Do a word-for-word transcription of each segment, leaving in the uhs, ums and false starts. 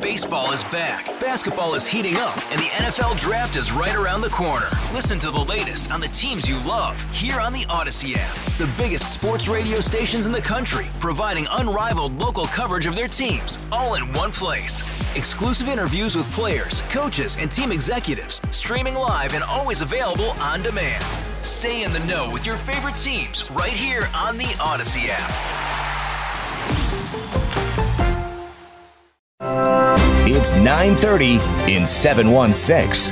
Baseball is back, basketball is heating up, and the N F L Draft is right around the corner. Listen to the latest on the teams you love here on the Odyssey app. The biggest sports radio stations in the country, providing unrivaled local coverage of their teams, all in one place. Exclusive interviews with players, coaches, and team executives, streaming live and always available on demand. Stay in the know with your favorite teams right here on the Odyssey app. It's nine thirty in seven one six.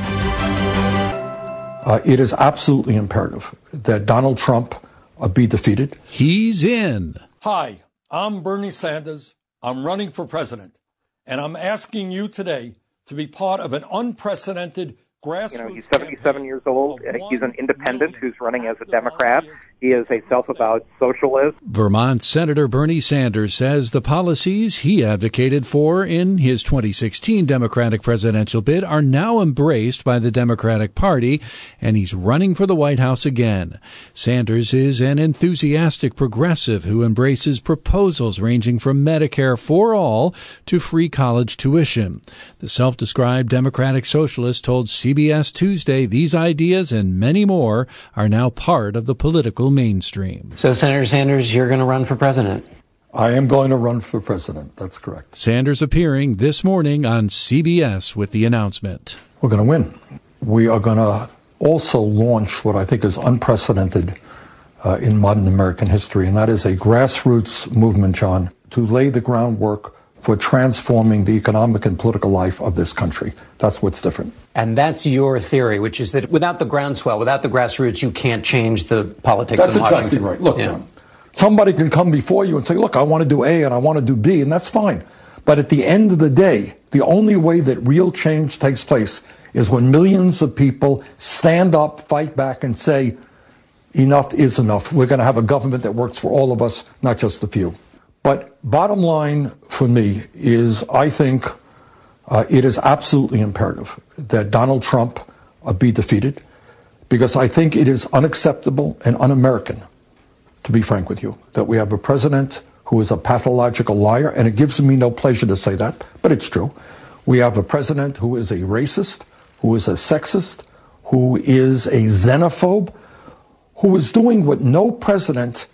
Uh, it is absolutely imperative that Donald Trump uh, be defeated. He's in. Hi, I'm Bernie Sanders. I'm running for president. And I'm asking you today to be part of an unprecedented grassroots. You know, he's seventy-seven years old. He's an independent who's running as a Democrat. He is a self-avowed socialist. Vermont Senator Bernie Sanders says the policies he advocated for in his twenty sixteen Democratic presidential bid are now embraced by the Democratic Party, and he's running for the White House again. Sanders is an enthusiastic progressive who embraces proposals ranging from Medicare for all to free college tuition. The self-described Democratic socialist told C B S Tuesday these ideas and many more are now part of the political mainstream. So, Senator Sanders, you're going to run for president? I am going to run for president. That's correct. Sanders appearing this morning on C B S with the announcement. We're going to win. We are going to also launch what I think is unprecedented uh, in modern American history, and that is a grassroots movement, John, to lay the groundwork for transforming the economic and political life of this country. That's what's different. And that's your theory, which is that without the groundswell, without the grassroots, you can't change the politics that's of Washington. That's exactly right. Look, yeah. John, somebody can come before you and say, look, I want to do A and I want to do B, and that's fine. But at the end of the day, the only way that real change takes place is when millions of people stand up, fight back, and say, enough is enough. We're going to have a government that works for all of us, not just a few. But bottom line for me is I think uh, it is absolutely imperative that Donald Trump uh, be defeated, because I think it is unacceptable and un-American, to be frank with you, that we have a president who is a pathological liar, and it gives me no pleasure to say that, but it's true. We have a president who is a racist, who is a sexist, who is a xenophobe, who is doing what no president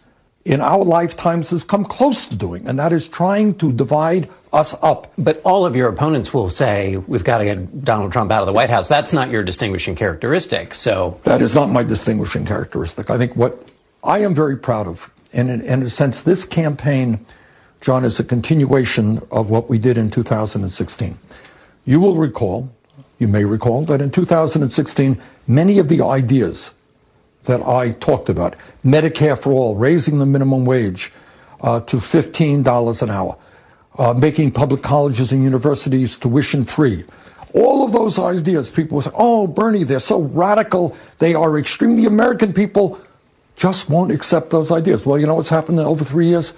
in our lifetimes has come close to doing, and that is trying to divide us up. But all of your opponents will say, we've got to get Donald Trump out of the White House. That's not your distinguishing characteristic. So that is not my distinguishing characteristic. I think what I am very proud of, and in, in a sense, this campaign, John, is a continuation of what we did in two thousand sixteen. You will recall, you may recall, that in two thousand sixteen, many of the ideas that I talked about, Medicare for all, raising the minimum wage uh, to fifteen dollars an hour, uh, making public colleges and universities tuition free. All of those ideas, people will say, oh, Bernie, they're so radical, they are extreme. The American people just won't accept those ideas. Well, you know what's happened in over three years?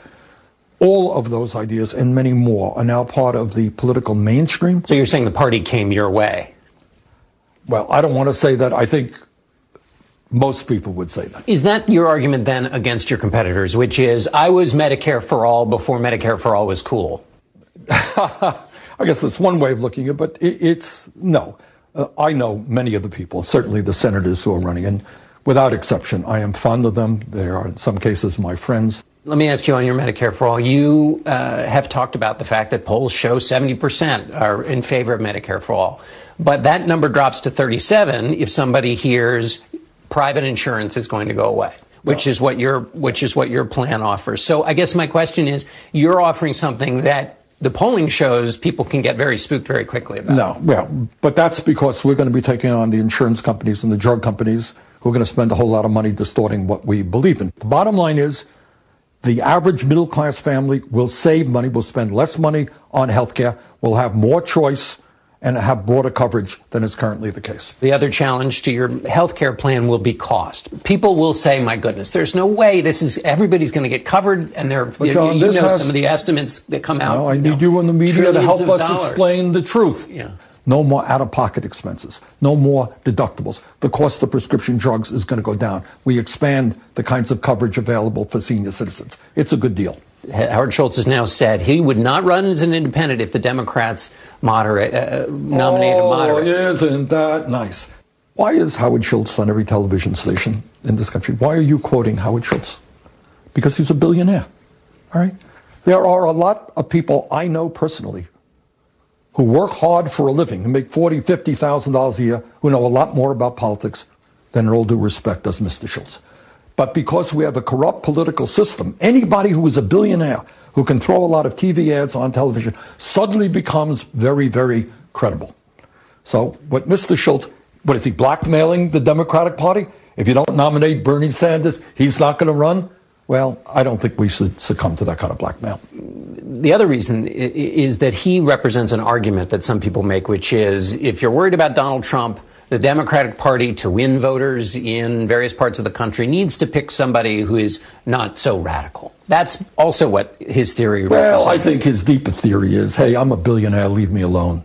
All of those ideas and many more are now part of the political mainstream. So you're saying the party came your way? Well, I don't want to say that. I think most people would say that. Is that your argument then against your competitors, which is, I was Medicare for all before Medicare for all was cool? I guess that's one way of looking at it, but it, it's no. Uh, I know many of the people, certainly the senators who are running, and without exception, I am fond of them. They are, in some cases, my friends. Let me ask you on your Medicare for all. You uh, have talked about the fact that polls show seventy percent are in favor of Medicare for all. But that number drops to thirty-seven if somebody hears private insurance is going to go away, which is what your which is what your plan offers. So I guess my question is, you're offering something that the polling shows people can get very spooked very quickly about. No, well, but that's because we're going to be taking on the insurance companies and the drug companies who are going to spend a whole lot of money distorting what we believe in. The bottom line is, the average middle-class family will save money, will spend less money on health care, will have more choice, and have broader coverage than is currently the case. The other challenge to your health care plan will be cost. People will say, my goodness, there's no way this is, everybody's going to get covered, and they're, you, John, you know has, some of the estimates that come out. No, I you need know, you in the media to help us dollars. explain the truth. Yeah. No more out-of-pocket expenses. No more deductibles. The cost of prescription drugs is going to go down. We expand the kinds of coverage available for senior citizens. It's a good deal. Howard Schultz has now said he would not run as an independent if the Democrats moderate, uh, nominate oh, a moderate. Isn't that nice? Why is Howard Schultz on every television station in this country? Why are you quoting Howard Schultz? Because he's a billionaire, all right? There are a lot of people I know personally who work hard for a living and make forty thousand dollars, fifty thousand dollars a year, who know a lot more about politics than, in all due respect, does Mister Schultz. But because we have a corrupt political system, anybody who is a billionaire who can throw a lot of T V ads on television suddenly becomes very, very credible. So what Mister Schultz, what is he, blackmailing the Democratic Party? If you don't nominate Bernie Sanders, he's not going to run? Well, I don't think we should succumb to that kind of blackmail. The other reason is that he represents an argument that some people make, which is if you're worried about Donald Trump, the Democratic Party, to win voters in various parts of the country, needs to pick somebody who is not so radical. That's also what his theory represents. Well, I think his deeper theory is, hey, I'm a billionaire, leave me alone.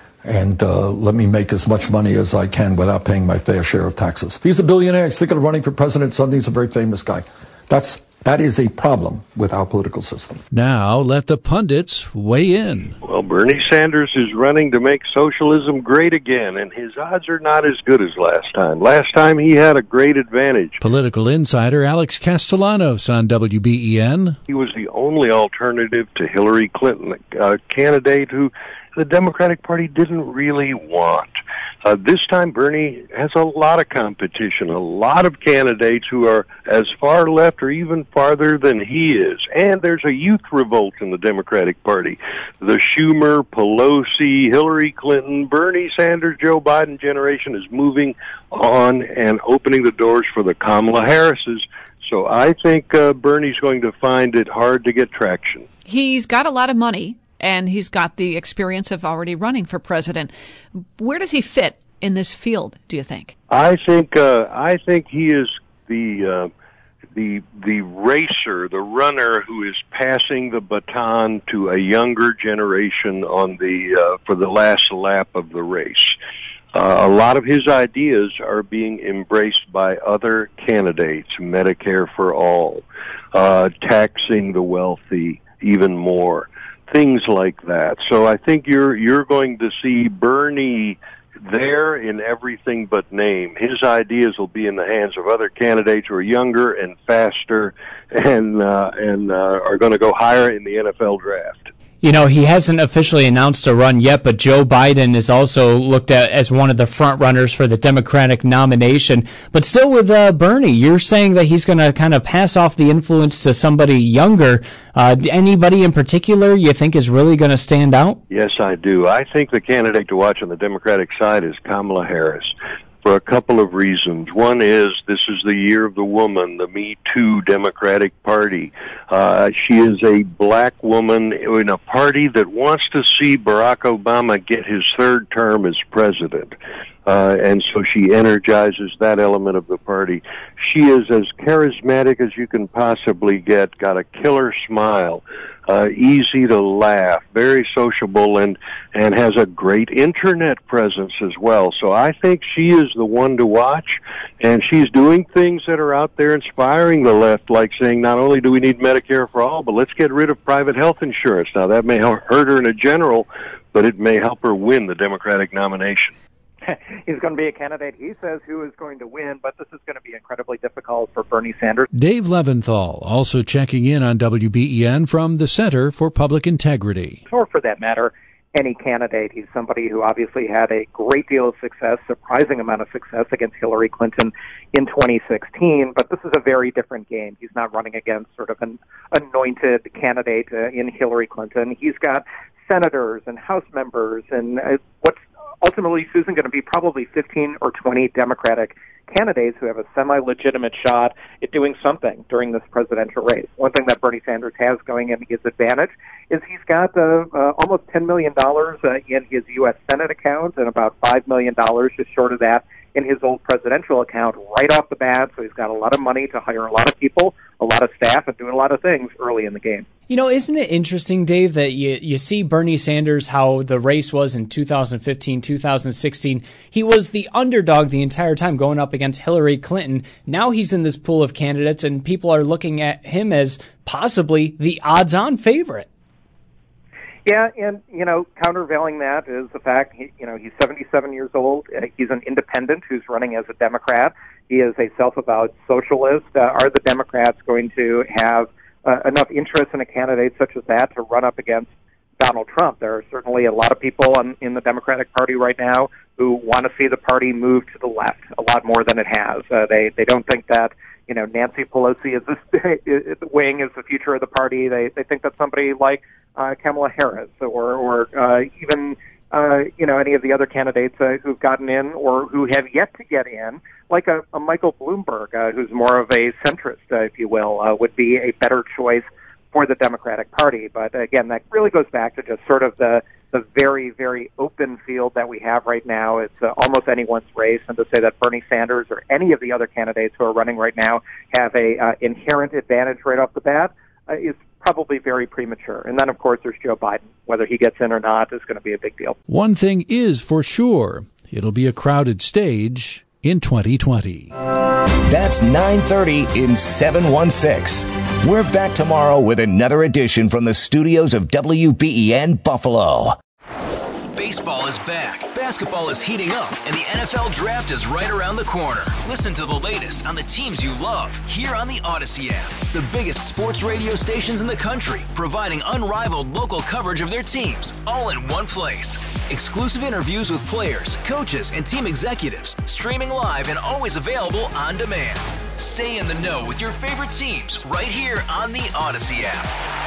And uh, let me make as much money as I can without paying my fair share of taxes. If he's a billionaire, he's thinking of running for president, suddenly he's a very famous guy. That's That is a problem with our political system. Now let the pundits weigh in. Well, Bernie Sanders is running to make socialism great again, and his odds are not as good as last time. Last time he had a great advantage. Political insider Alex Castellanos on W B E N. He was the only alternative to Hillary Clinton, a candidate who the Democratic Party didn't really want. Uh, this time, Bernie has a lot of competition, a lot of candidates who are as far left or even farther than he is. And there's a youth revolt in the Democratic Party. The Schumer, Pelosi, Hillary Clinton, Bernie Sanders, Joe Biden generation is moving on and opening the doors for the Kamala Harrises. So I think uh, Bernie's going to find it hard to get traction. He's got a lot of money, and he's got the experience of already running for president. Where does he fit in this field, do you think? I think uh, I think he is the uh, the the racer, the runner who is passing the baton to a younger generation on the uh, for the last lap of the race. Uh, a lot of his ideas are being embraced by other candidates: Medicare for all, uh, taxing the wealthy even more. Things like that. So I think you're you're going to see Bernie there in everything but name. His ideas will be in the hands of other candidates who are younger and faster and uh, and uh, are going to go higher in the N F L draft. You know, he hasn't officially announced a run yet, but Joe Biden is also looked at as one of the front runners for the Democratic nomination. But still with uh, Bernie, you're saying that he's going to kind of pass off the influence to somebody younger. Uh, anybody in particular you think is really going to stand out? Yes, I do. I think the candidate to watch on the Democratic side is Kamala Harris, for a couple of reasons. One is this is the year of the woman, the Me Too Democratic Party. Uh, she is a black woman in a party that wants to see Barack Obama get his third term as president. Uh, and so she energizes that element of the party. She is as charismatic as you can possibly get, got a killer smile, uh, easy to laugh, very sociable, and, and has a great internet presence as well. So I think she is the one to watch, and she's doing things that are out there inspiring the left, like saying not only do we need Medicare for all, but let's get rid of private health insurance. Now, that may hurt her in a general, but it may help her win the Democratic nomination. He's going to be a candidate, he says, who is going to win, but this is going to be incredibly difficult for Bernie Sanders. Dave Leventhal also checking in on W B E N from the Center for Public Integrity. Or for that matter, any candidate. He's somebody who obviously had a great deal of success, surprising amount of success against Hillary Clinton in twenty sixteen, but this is a very different game. He's not running against sort of an anointed candidate uh, in Hillary Clinton. He's got senators and House members and uh, what's ultimately, Susan, going to be probably fifteen or twenty Democratic candidates who have a semi-legitimate shot at doing something during this presidential race. One thing that Bernie Sanders has going in his advantage is he's got uh, uh, almost ten million dollars uh, in his U S Senate account and about five million dollars, just short of that, in his old presidential account right off the bat. So he's got a lot of money to hire a lot of people, a lot of staff, and doing a lot of things early in the game. You know, isn't it interesting, Dave, that you, you see Bernie Sanders, how the race was in two thousand fifteen, two thousand sixteen. He was the underdog the entire time going up against Hillary Clinton. Now he's in this pool of candidates, and people are looking at him as possibly the odds-on favorite. Yeah, and, you know, countervailing that is the fact, he, you know, he's seventy-seven years old. Uh, he's an independent who's running as a Democrat. He is a self-avowed socialist. Uh, are the Democrats going to have uh, enough interest in a candidate such as that to run up against Donald Trump? There are certainly a lot of people on, in the Democratic Party right now who want to see the party move to the left a lot more than it has. Uh, they they don't think that, you know, Nancy Pelosi is this wing is the future of the party. They they think that somebody like uh, Kamala Harris or or uh, even uh, you know any of the other candidates uh, who've gotten in or who have yet to get in, like a, a Michael Bloomberg, uh, who's more of a centrist, uh, if you will, uh, would be a better choice for the Democratic Party. But again, that really goes back to just sort of the the very, very open field that we have right now. It's uh, almost anyone's race, and to say that Bernie Sanders or any of the other candidates who are running right now have a uh, inherent advantage right off the bat uh, is probably very premature. And then, of course, there's Joe Biden. Whether he gets in or not is going to be a big deal. One thing is for sure, it'll be a crowded stage in twenty twenty. That's nine thirty in seven one six. We're back tomorrow with another edition from the studios of W B E N Buffalo. Baseball is back, basketball is heating up, and the N F L Draft is right around the corner. Listen to the latest on the teams you love here on the Odyssey app. The biggest sports radio stations in the country, providing unrivaled local coverage of their teams, all in one place. Exclusive interviews with players, coaches, and team executives, streaming live and always available on demand. Stay in the know with your favorite teams right here on the Odyssey app.